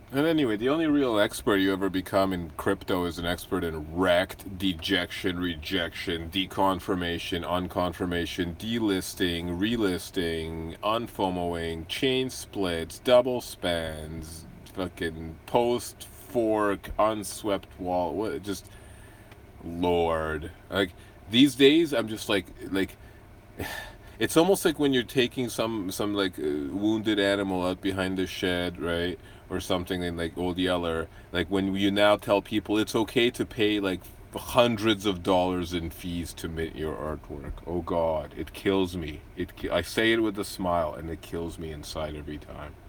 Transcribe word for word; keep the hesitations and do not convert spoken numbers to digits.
And anyway, the only real expert you ever become in crypto is an expert in rect, dejection, rejection, deconfirmation, unconfirmation, delisting, relisting, unfomoing, chain splits, double spans, fucking post fork, unswept wall. What just Lord. Like these days I'm just like like it's almost like when you're taking some some like uh, wounded animal out behind the shed, right, or something in like Old Yeller. Like when you now tell people it's okay to pay like hundreds of dollars in fees to mint your artwork. Oh God, it kills me. It I say it with a smile, and it kills me inside every time.